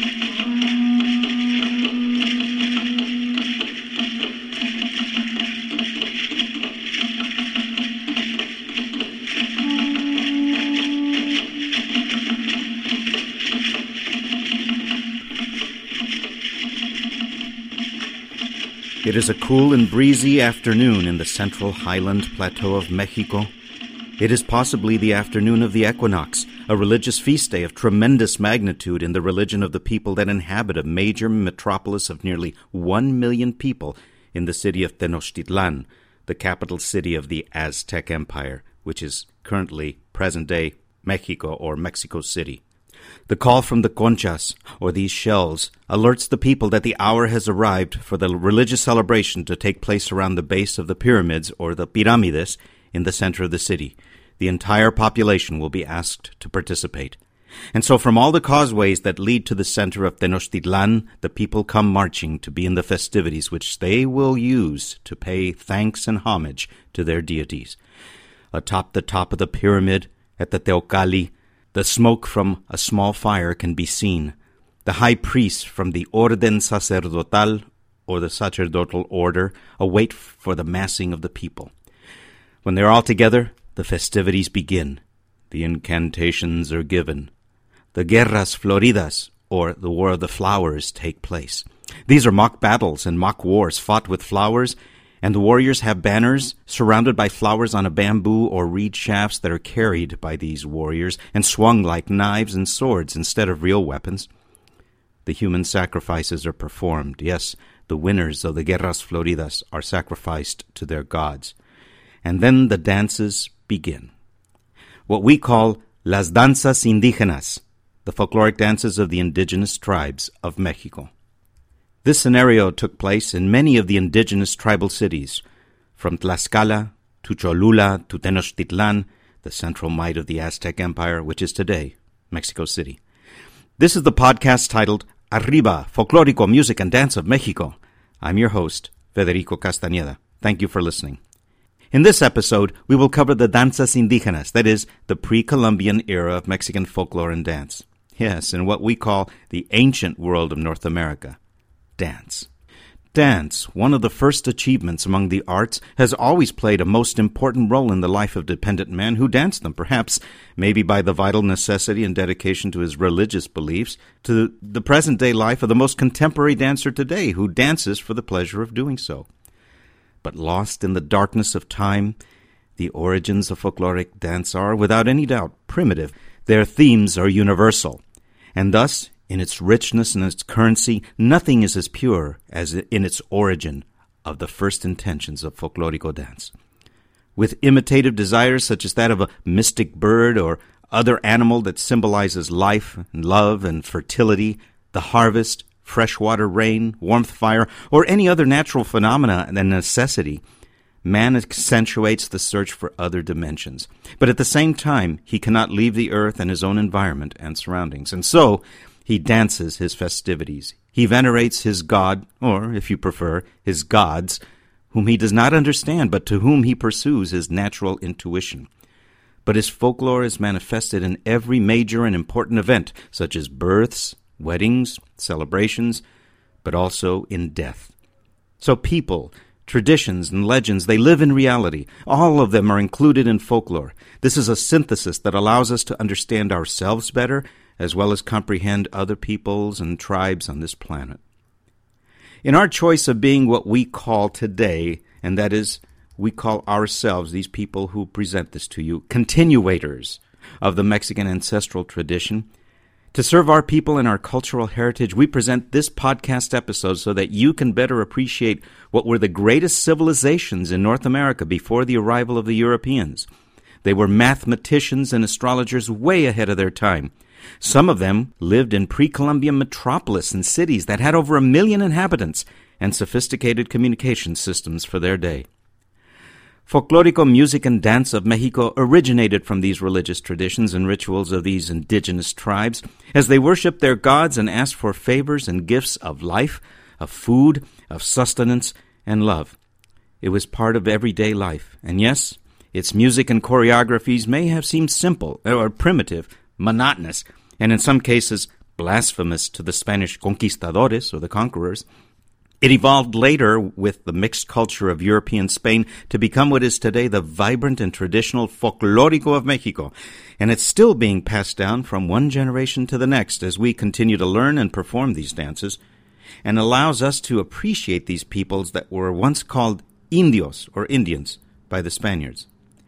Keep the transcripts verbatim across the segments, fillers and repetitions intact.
It is a cool and breezy afternoon in the central highland plateau of Mexico. It is possibly the afternoon of the equinox, a religious feast day of tremendous magnitude in the religion of the people that inhabit a major metropolis of nearly one million people in the city of Tenochtitlan, the capital city of the Aztec Empire, which is currently present-day Mexico or Mexico City. The call from the conchas, or these shells, alerts the people that the hour has arrived for the religious celebration to take place around the base of the pyramids, or the piramides, in the center of the city. The entire population will be asked to participate. And so from all the causeways that lead to the center of Tenochtitlan, the people come marching to be in the festivities which they will use to pay thanks and homage to their deities. Atop the top of the pyramid, at the Teocalli, the smoke from a small fire can be seen. The high priest from the Orden Sacerdotal, or the sacerdotal order, await for the massing of the people. When they're all together, the festivities begin. The incantations are given. The Guerras Floridas, or the War of the Flowers, take place. These are mock battles and mock wars fought with flowers, and the warriors have banners surrounded by flowers on a bamboo or reed shafts that are carried by these warriors and swung like knives and swords instead of real weapons. The human sacrifices are performed. Yes, the winners of the Guerras Floridas are sacrificed to their gods. And then the dances begin. What we call las danzas indígenas, the folkloric dances of the indigenous tribes of Mexico. This scenario took place in many of the indigenous tribal cities, from Tlaxcala to Cholula to Tenochtitlan, the central might of the Aztec Empire, which is today Mexico City. This is the podcast titled Arriba, Folklórico Music and Dance of Mexico. I'm your host, Federico Castañeda. Thank you for listening. In this episode, we will cover the danzas indígenas, that is, the pre-Columbian era of Mexican folklore and dance. Yes, in what we call the ancient world of North America. Dance. Dance, one of the first achievements among the arts, has always played a most important role in the life of dependent man who danced them, perhaps, maybe by the vital necessity and dedication to his religious beliefs, to the present-day life of the most contemporary dancer today, who dances for the pleasure of doing so. But lost in the darkness of time, the origins of folkloric dance are, without any doubt, primitive. Their themes are universal, and thus, in its richness and its currency, nothing is as pure as in its origin of the first intentions of folklorico dance. With imitative desires such as that of a mystic bird or other animal that symbolizes life and love and fertility, the harvest, freshwater rain, warmth fire, or any other natural phenomena and necessity, man accentuates the search for other dimensions. But at the same time, he cannot leave the earth and his own environment and surroundings. And so, he dances his festivities. He venerates his god, or, if you prefer, his gods, whom he does not understand, but to whom he pursues his natural intuition. But his folklore is manifested in every major and important event, such as births, weddings, celebrations, but also in death. So people, traditions, and legends, they live in reality. All of them are included in folklore. This is a synthesis that allows us to understand ourselves better, as well as comprehend other peoples and tribes on this planet. In our choice of being what we call today, and that is, we call ourselves, these people who present this to you, continuators of the Mexican ancestral tradition, to serve our people and our cultural heritage, we present this podcast episode so that you can better appreciate what were the greatest civilizations in North America before the arrival of the Europeans. They were mathematicians and astrologers way ahead of their time. Some of them lived in pre-Columbian metropolis and cities that had over a million inhabitants and sophisticated communication systems for their day. Folklorico music and dance of Mexico originated from these religious traditions and rituals of these indigenous tribes as they worshiped their gods and asked for favors and gifts of life, of food, of sustenance, and love. It was part of everyday life, and yes, its music and choreographies may have seemed simple or primitive, monotonous, and in some cases blasphemous to the Spanish conquistadores, or the conquerors. It evolved later with the mixed culture of European Spain to become what is today the vibrant and traditional folclórico of Mexico. And it's still being passed down from one generation to the next as we continue to learn and perform these dances, and allows us to appreciate these peoples that were once called Indios, or Indians, by the Spaniards.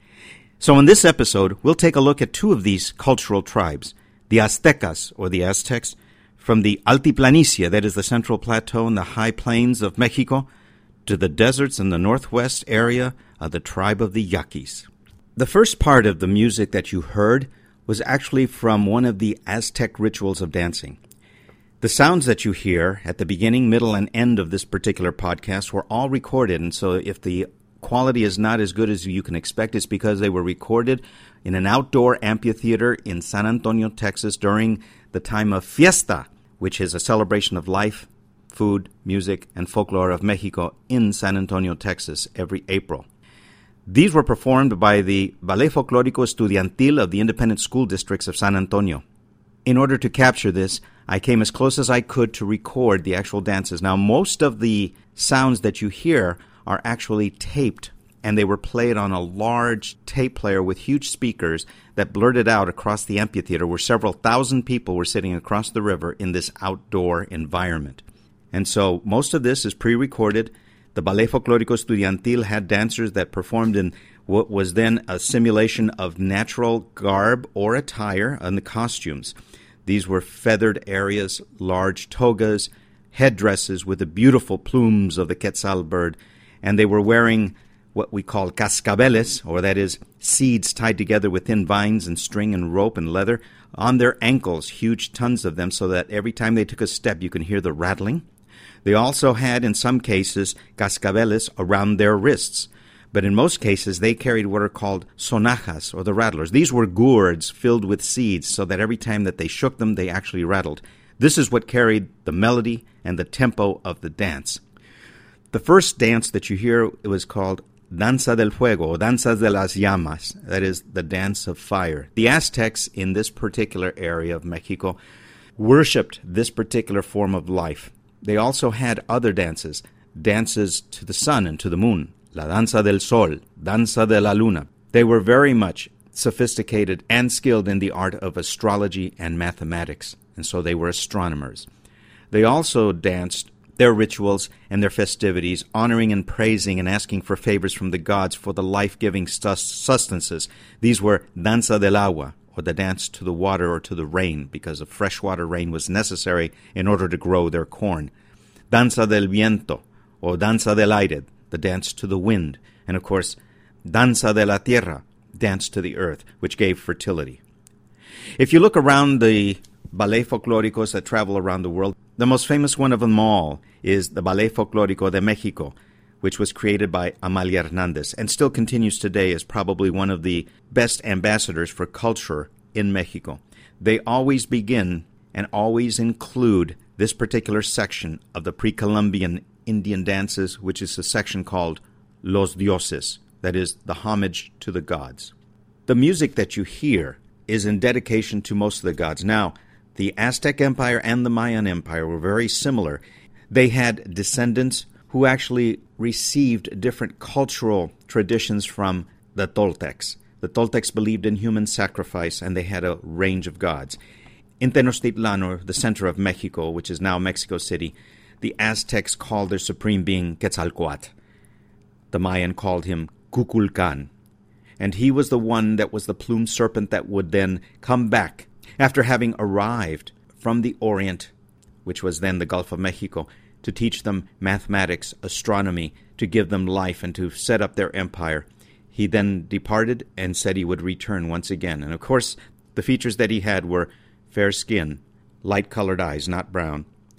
So in this episode, we'll take a look at two of these cultural tribes, the Aztecas, or the Aztecs, from the Altiplanicia, that is the Central Plateau and the high plains of Mexico, to the deserts in the northwest area of the tribe of the Yaquis. The first part of the music that you heard was actually from one of the Aztec rituals of dancing. The sounds that you hear at the beginning, middle, and end of this particular podcast were all recorded, and so if the quality is not as good as you can expect, it's because they were recorded in an outdoor amphitheater in San Antonio, Texas, during the time of Fiesta, which is a celebration of life, food, music, and folklore of Mexico in San Antonio, Texas, every April. These were performed by the Ballet Folclórico Estudiantil of the independent school districts of San Antonio. In order to capture this, I came as close as I could to record the actual dances. Now, most of the sounds that you hear are actually taped, and they were played on a large tape player with huge speakers that blurted out across the amphitheater where several thousand people were sitting across the river in this outdoor environment. And so most of this is pre-recorded. The Ballet Folclórico Estudiantil had dancers that performed in what was then a simulation of natural garb or attire and the costumes. These were feathered areas, large togas, headdresses with the beautiful plumes of the quetzal bird, and they were wearing what we call cascabeles, or that is seeds tied together with thin vines and string and rope and leather, on their ankles, huge tons of them, so that every time they took a step you can hear the rattling. They also had, in some cases, cascabeles around their wrists, but in most cases they carried what are called sonajas, or the rattlers. These were gourds filled with seeds, so that every time that they shook them, they actually rattled. This is what carried the melody and the tempo of the dance. The first dance that you hear, it was called Danza del Fuego, or Danza de las Llamas, that is the dance of fire. The Aztecs in this particular area of Mexico worshipped this particular form of life. They also had other dances, dances to the sun and to the moon, La Danza del Sol, Danza de la Luna. They were very much sophisticated and skilled in the art of astrology and mathematics, and so they were astronomers. They also danced their rituals and their festivities, honoring and praising and asking for favors from the gods for the life-giving sustenances. These were Danza del Agua, or the dance to the water or to the rain, because a freshwater rain was necessary in order to grow their corn. Danza del Viento, or Danza del Aire, the dance to the wind. And of course, Danza de la Tierra, dance to the earth, which gave fertility. If you look around the ballet folclóricos that travel around the world, the most famous one of them all is the Ballet Folclórico de Mexico, which was created by Amalia Hernandez and still continues today as probably one of the best ambassadors for culture in Mexico. They always begin and always include this particular section of the pre-Columbian Indian dances, which is a section called Los Dioses, that is, the homage to the gods. The music that you hear is in dedication to most of the gods. Now, the Aztec Empire and the Mayan Empire were very similar. They had descendants who actually received different cultural traditions from the Toltecs. The Toltecs believed in human sacrifice, and they had a range of gods. In Tenochtitlan, or the center of Mexico, which is now Mexico City, the Aztecs called their supreme being Quetzalcoatl. The Mayan called him Kukulkan. And he was the one that was the plumed serpent that would then come back after having arrived from the Orient, which was then the Gulf of Mexico, to teach them mathematics, astronomy, to give them life, and to set up their empire. He then departed and said he would return once again. And of course, the features that he had were fair skin, light-colored eyes, not brown.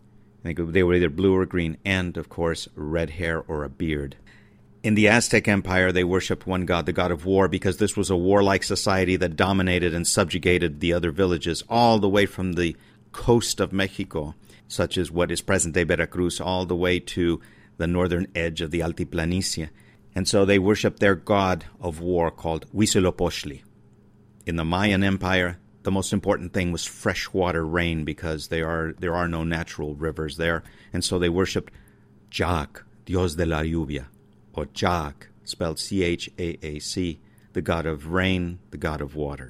They were either blue or green, and, of course, red hair or a beard. In the Aztec Empire, they worshipped one god, the god of war, because this was a warlike society that dominated and subjugated the other villages all the way from the coast of Mexico, such as what is present-day Veracruz, all the way to the northern edge of the Altiplanicia. And so they worshipped their god of war called Huitzilopochtli. In the Mayan Empire, the most important thing was freshwater rain because they are, there are no natural rivers there. And so they worshipped Chaac, Dios de la lluvia, or Chaac, spelled C H A A C, the god of rain, the god of water.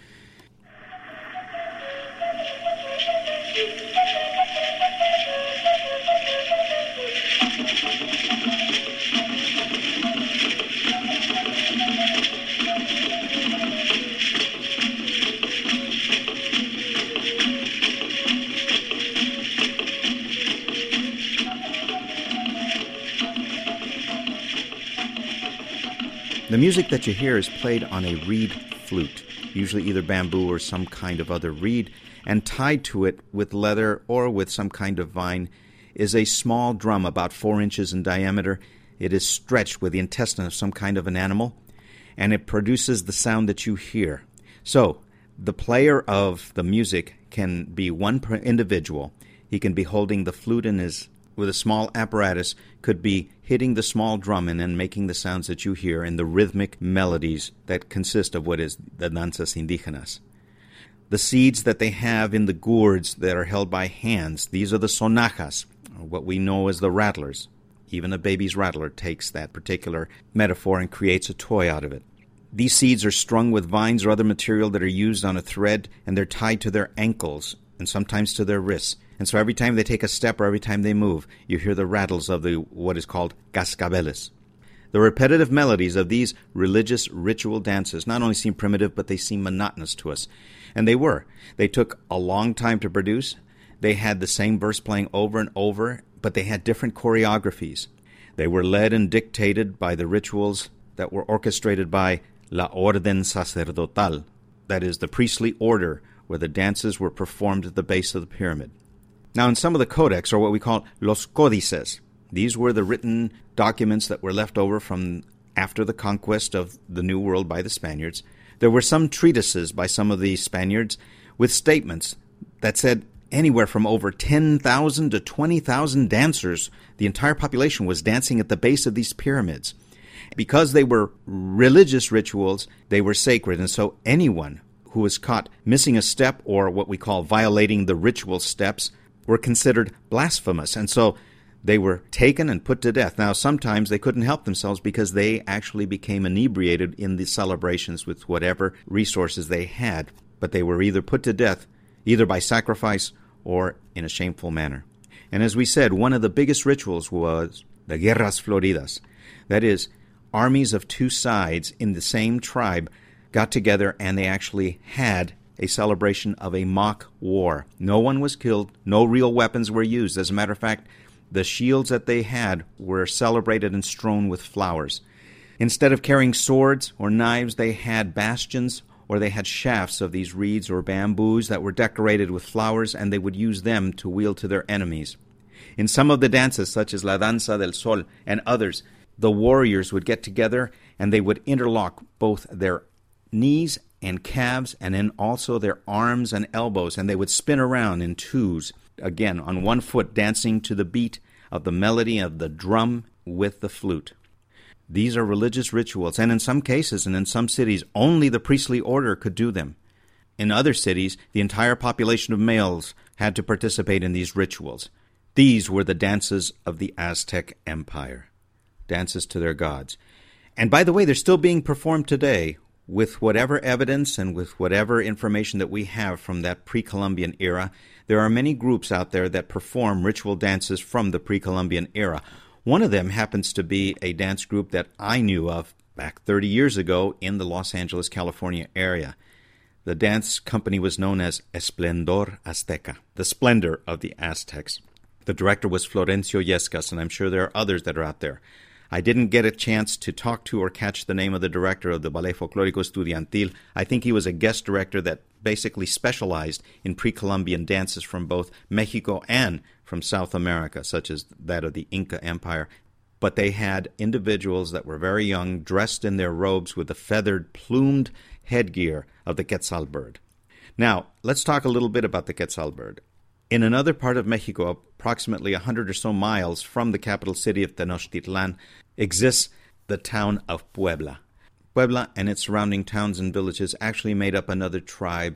The music that you hear is played on a reed flute, usually either bamboo or some kind of other reed, and tied to it with leather or with some kind of vine is a small drum about four inches in diameter. It is stretched with the intestine of some kind of an animal, and it produces the sound that you hear. So, the player of the music can be one per individual. He can be holding the flute in his with a small apparatus, could be hitting the small drum and then making the sounds that you hear in the rhythmic melodies that consist of what is the danzas indígenas. The seeds that they have in the gourds that are held by hands, these are the sonajas, or what we know as the rattlers. Even a baby's rattler takes that particular metaphor and creates a toy out of it. These seeds are strung with vines or other material that are used on a thread, and they're tied to their ankles and sometimes to their wrists. And so every time they take a step or every time they move, you hear the rattles of the what is called cascabeles. The repetitive melodies of these religious ritual dances not only seem primitive, but they seem monotonous to us. And they were. They took a long time to produce. They had the same verse playing over and over, but they had different choreographies. They were led and dictated by the rituals that were orchestrated by La Orden Sacerdotal, that is, the priestly order where the dances were performed at the base of the pyramid. Now, in some of the codex, or what we call los códices, these were the written documents that were left over from after the conquest of the New World by the Spaniards. There were some treatises by some of the Spaniards with statements that said anywhere from over ten thousand to twenty thousand dancers, the entire population was dancing at the base of these pyramids. Because they were religious rituals, they were sacred, and so anyone who was caught missing a step or what we call violating the ritual steps were considered blasphemous, and so they were taken and put to death. Now, sometimes they couldn't help themselves because they actually became inebriated in the celebrations with whatever resources they had, but they were either put to death, either by sacrifice or in a shameful manner. And as we said, one of the biggest rituals was the Guerras Floridas. That is, armies of two sides in the same tribe got together and they actually had a celebration of a mock war. No one was killed. No real weapons were used. As a matter of fact, the shields that they had were celebrated and strewn with flowers. Instead of carrying swords or knives, they had bastions or they had shafts of these reeds or bamboos that were decorated with flowers, and they would use them to wield to their enemies. In some of the dances, such as La Danza del Sol and others, the warriors would get together and they would interlock both their knees and calves, and then also their arms and elbows, and they would spin around in twos, again, on one foot, dancing to the beat of the melody of the drum with the flute. These are religious rituals, and in some cases and in some cities, only the priestly order could do them. In other cities, the entire population of males had to participate in these rituals. These were the dances of the Aztec Empire, dances to their gods. And by the way, they're still being performed today, with whatever evidence and with whatever information that we have from that pre-Columbian era. There are many groups out there that perform ritual dances from the pre-Columbian era. One of them happens to be a dance group that I knew of back thirty years ago in the Los Angeles, California area. The dance company was known as Esplendor Azteca, the splendor of the Aztecs. The director was Florencio Yescas, and I'm sure there are others that are out there. I didn't get a chance to talk to or catch the name of the director of the Ballet Folclórico Estudiantil. I think he was a guest director that basically specialized in pre-Columbian dances from both Mexico and from South America, such as that of the Inca Empire. But they had individuals that were very young, dressed in their robes with the feathered, plumed headgear of the Quetzal bird. Now, let's talk a little bit about the Quetzal bird. In another part of Mexico, approximately a hundred or so miles from the capital city of Tenochtitlan, exists the town of Puebla. Puebla and its surrounding towns and villages actually made up another tribe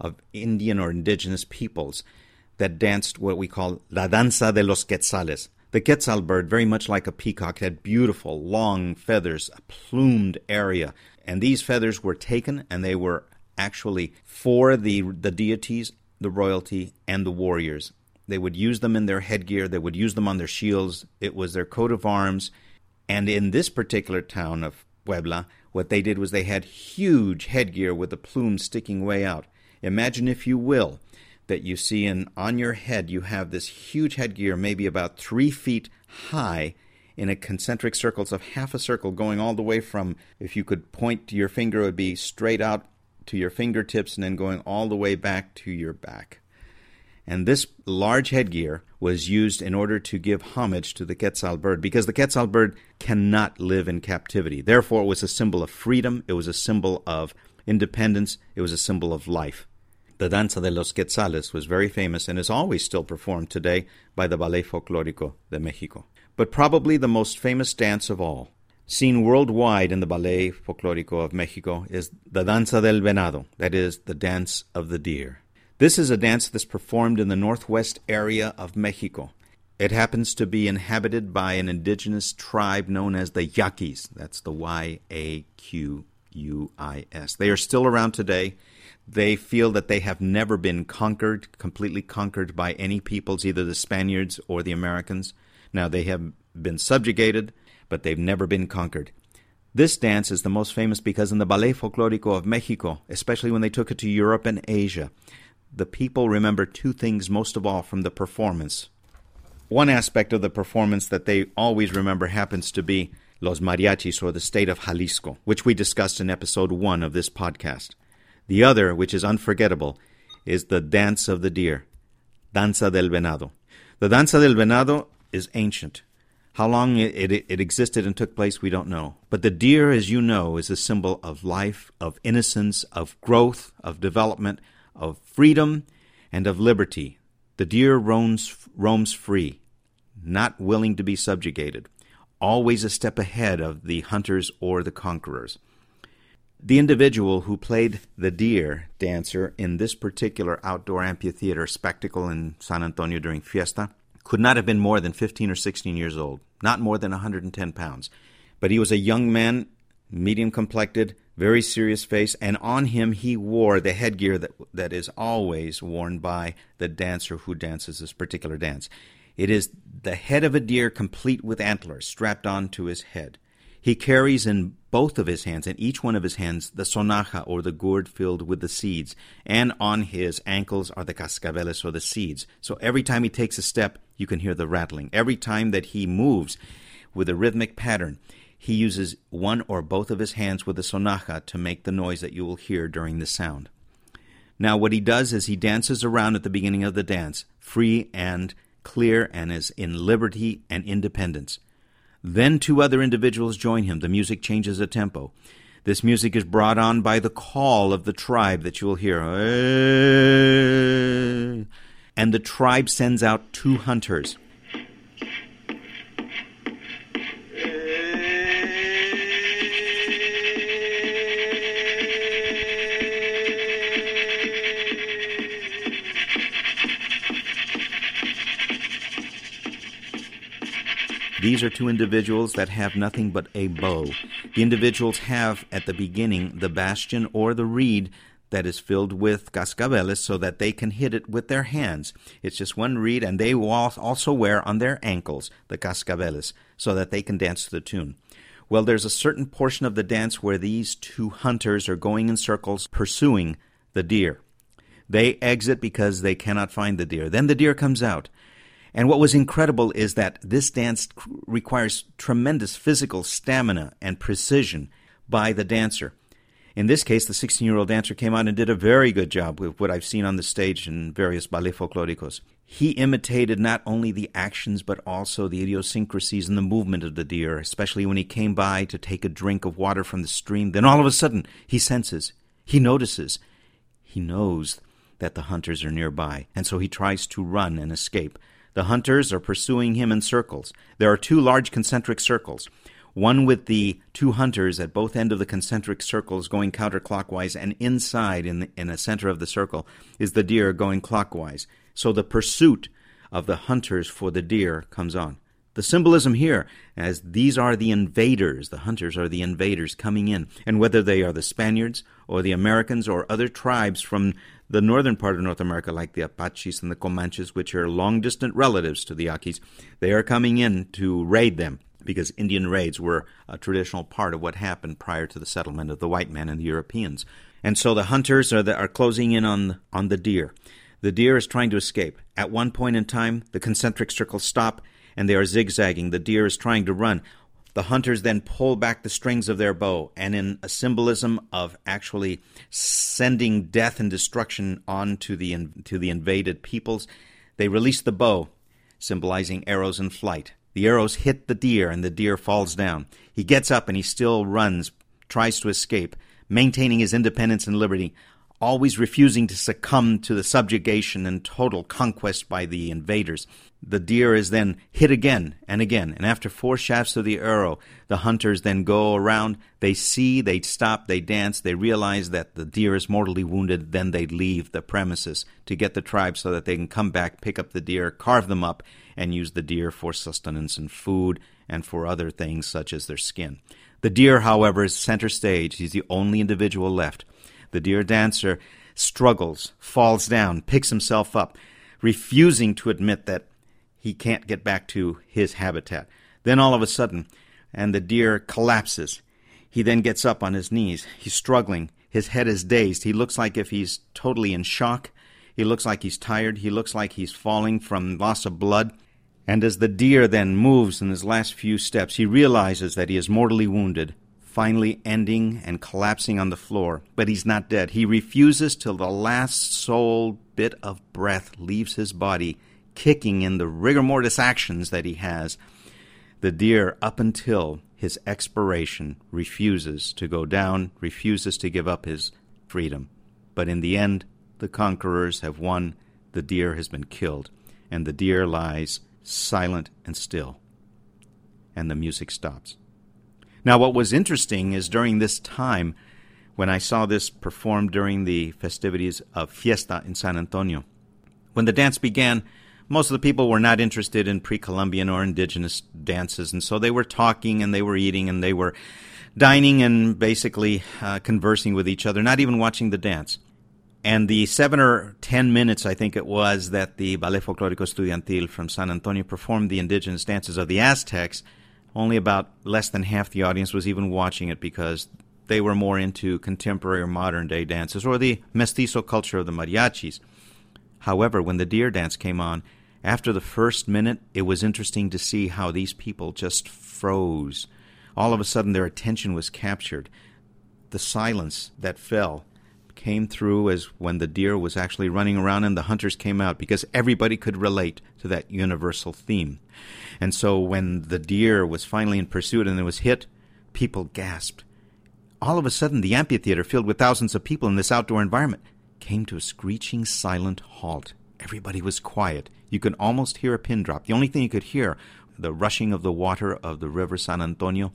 of Indian or indigenous peoples that danced what we call La Danza de los Quetzales. The Quetzal bird, very much like a peacock, had beautiful, long feathers, a plumed area. And these feathers were taken, and they were actually for the, the deities, the royalty, and the warriors. They would use them in their headgear. They would use them on their shields. It was their coat of arms. And in this particular town of Puebla, what they did was they had huge headgear with the plumes sticking way out. Imagine, if you will, that you see in, on your head you have this huge headgear, maybe about three feet high, in a concentric circles of half a circle going all the way from, if you could point to your finger, it would be straight out to your fingertips and then going all the way back to your back. And this large headgear was used in order to give homage to the Quetzal bird, because the Quetzal bird cannot live in captivity. Therefore, it was a symbol of freedom, it was a symbol of independence, it was a symbol of life. The Danza de los Quetzales was very famous and is always still performed today by the Ballet Folclórico de México. But probably the most famous dance of all, seen worldwide in the Ballet Folclórico of México, is the Danza del Venado, that is, the dance of the deer. This is a dance that's performed in the northwest area of Mexico. It happens to be inhabited by an indigenous tribe known as the Yaquis. That's the Y A Q U I S. They are still around today. They feel that they have never been conquered, completely conquered by any peoples, either the Spaniards or the Americans. Now, they have been subjugated, but they've never been conquered. This dance is the most famous because in the Ballet Folclórico of Mexico, especially when they took it to Europe and Asia, the people remember two things most of all from the performance. One aspect of the performance that they always remember happens to be Los Mariachis, or the state of Jalisco, which we discussed in episode one of this podcast. The other, which is unforgettable, is the Dance of the Deer, Danza del Venado. The Danza del Venado is ancient. How long it, it, it existed and took place, we don't know. But the deer, as you know, is a symbol of life, of innocence, of growth, of development, of freedom, and of liberty. The deer roams, roams free, not willing to be subjugated, always a step ahead of the hunters or the conquerors. The individual who played the deer dancer in this particular outdoor amphitheater spectacle in San Antonio during Fiesta could not have been more than fifteen or sixteen years old, not more than one hundred ten pounds. But he was a young man, medium-complected, very serious face, and on him he wore the headgear that that is always worn by the dancer who dances this particular dance. It is the head of a deer complete with antlers strapped onto his head. He carries in both of his hands, in each one of his hands, the sonaja, or the gourd filled with the seeds, and on his ankles are the cascabeles, or the seeds. So every time he takes a step, you can hear the rattling. Every time that he moves with a rhythmic pattern, he uses one or both of his hands with the sonaja to make the noise that you will hear during the sound. Now, what he does is he dances around at the beginning of the dance, free and clear, and is in liberty and independence. Then two other individuals join him. The music changes a tempo. This music is brought on by the call of the tribe that you will hear. And the tribe sends out two hunters. These are two individuals that have nothing but a bow. The individuals have, at the beginning, the bastion or the reed that is filled with cascabeles so that they can hit it with their hands. It's just one reed, and they will also wear on their ankles the cascabeles so that they can dance to the tune. Well, there's a certain portion of the dance where these two hunters are going in circles pursuing the deer. They exit because they cannot find the deer. Then the deer comes out. And what was incredible is that this dance requires tremendous physical stamina and precision by the dancer. In this case, the sixteen-year-old dancer came out and did a very good job with what I've seen on the stage in various ballet folclóricos. He imitated not only the actions but also the idiosyncrasies and the movement of the deer, especially when he came by to take a drink of water from the stream. Then all of a sudden, he senses, he notices, he knows that the hunters are nearby, and so he tries to run and escape. The hunters are pursuing him in circles. There are two large concentric circles. one with the two hunters at both ends of the concentric circles going counterclockwise, and inside in the, in the center of the circle is the deer going clockwise. So the pursuit of the hunters for the deer comes on. The symbolism here, as these are the invaders, the hunters are the invaders coming in, and whether they are the Spaniards or the Americans or other tribes from the northern part of North America, like the Apaches and the Comanches, which are long-distant relatives to the Yaquis, they are coming in to raid them, because Indian raids were a traditional part of what happened prior to the settlement of the white men and the Europeans. And so the hunters are, the, are closing in on, on the deer. The deer is trying to escape. At one point in time, the concentric circles stop, and they are zigzagging. The deer is trying to run. The hunters then pull back the strings of their bow, and in a symbolism of actually sending death and destruction on to the, to the invaded peoples, they release the bow, symbolizing arrows in flight. The arrows hit the deer, and the deer falls down. He gets up, and he still runs, tries to escape, maintaining his independence and liberty, always refusing to succumb to the subjugation and total conquest by the invaders. The deer is then hit again and again, and after four shafts of the arrow, the hunters then go around. They see, they stop, they dance, they realize that the deer is mortally wounded, then they leave the premises to get the tribe so that they can come back, pick up the deer, carve them up, and use the deer for sustenance and food and for other things such as their skin. The deer, however, is center stage. He's the only individual left. The deer dancer struggles, falls down, picks himself up, refusing to admit that he can't get back to his habitat. Then all of a sudden, and the deer collapses. He then gets up on his knees. He's struggling. His head is dazed. He looks like if he's totally in shock. He looks like he's tired. He looks like he's falling from loss of blood. And as the deer then moves in his last few steps, he realizes that he is mortally wounded, finally ending and collapsing on the floor. But he's not dead. He refuses till the last soul bit of breath leaves his body, kicking in the rigor mortis actions that he has. The deer, up until his expiration, refuses to go down, refuses to give up his freedom. But in the end, the conquerors have won. The deer has been killed, and the deer lies silent and still. And the music stops. Now, what was interesting is during this time, when I saw this performed during the festivities of Fiesta in San Antonio, when the dance began, most of the people were not interested in pre-Columbian or indigenous dances, and so they were talking and they were eating and they were dining and basically uh, conversing with each other, not even watching the dance. And the seven or ten minutes, I think it was, that the Ballet Folclórico Estudiantil from San Antonio performed the indigenous dances of the Aztecs, only about less than half the audience was even watching it because they were more into contemporary or modern-day dances or the mestizo culture of the mariachis. However, when the deer dance came on, after the first minute, it was interesting to see how these people just froze. All of a sudden, their attention was captured. The silence that fell came through as when the deer was actually running around and the hunters came out, because everybody could relate to that universal theme. And so when the deer was finally in pursuit and it was hit, people gasped. All of a sudden, the amphitheater, filled with thousands of people in this outdoor environment, came to a screeching, silent halt. Everybody was quiet. You could almost hear a pin drop. The only thing you could hear, the rushing of the water of the river San Antonio.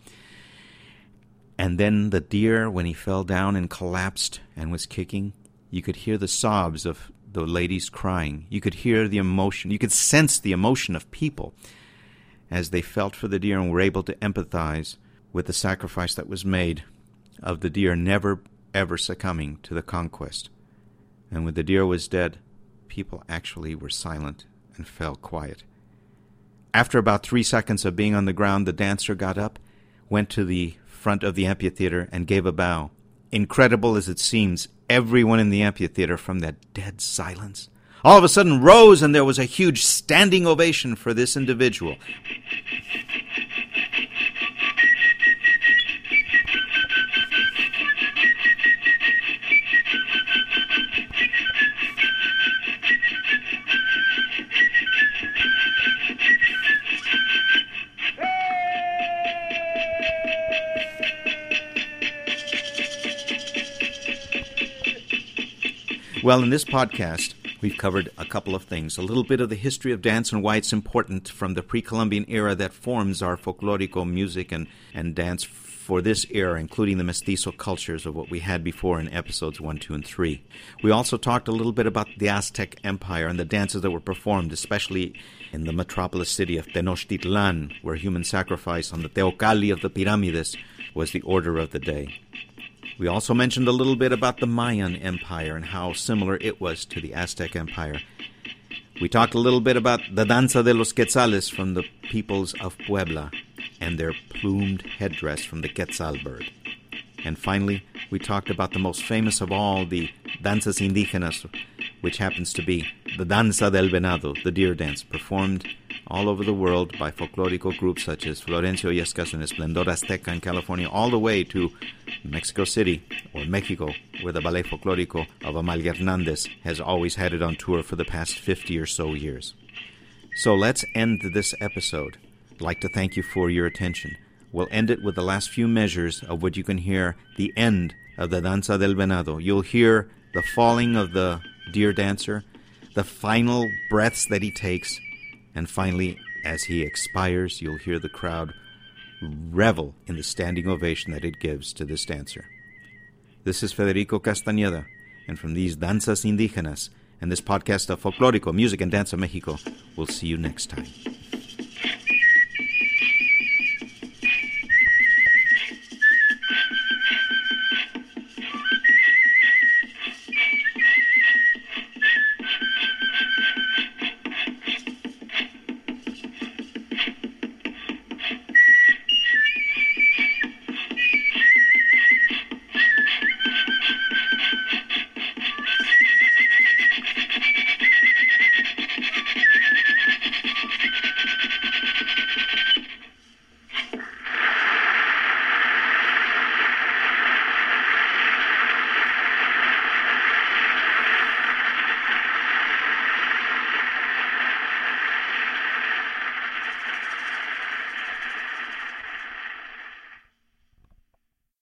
And then the deer, when he fell down and collapsed and was kicking, you could hear the sobs of the ladies crying. You could hear the emotion. You could sense the emotion of people as they felt for the deer and were able to empathize with the sacrifice that was made of the deer never, ever succumbing to the conquest. And when the deer was dead, people actually were silent and fell quiet. After about three seconds of being on the ground, the dancer got up, went to the front of the amphitheater, and gave a bow. Incredible as it seems, everyone in the amphitheater, from that dead silence, all of a sudden rose, and there was a huge standing ovation for this individual. Well, in this podcast, we We've covered a couple of things. A little bit of the history of dance and why it's important from the pre-Columbian era that forms our folklorico music and, and dance for this era, including the mestizo cultures of what we had before in episodes one, two, and three. We also talked a little bit about the Aztec Empire and the dances that were performed, especially in the metropolis city of Tenochtitlan, where human sacrifice on the Teocalli of the Pyramides was the order of the day. We also mentioned a little bit about the Mayan Empire and how similar it was to the Aztec Empire. We talked a little bit about the Danza de los Quetzales from the peoples of Puebla and their plumed headdress from the Quetzal bird. And finally, we talked about the most famous of all the danzas indígenas, which happens to be the Danza del Venado, the deer dance, performed all over the world by folklorico groups such as Florencio Yescas and Esplendor Azteca in California, all the way to Mexico City, or Mexico, where the Ballet Folklorico of Amalia Hernandez has always had it on tour for the past fifty or so years. So let's end this episode. I'd like to thank you for your attention. We'll end it with the last few measures of what you can hear, the end of the Danza del Venado. You'll hear the falling of the deer dancer, the final breaths that he takes, and finally, as he expires, you'll hear the crowd revel in the standing ovation that it gives to this dancer. This is Federico Castañeda, and from these Danzas Indígenas and this podcast of Folklorico, Music and Dance of Mexico, we'll see you next time.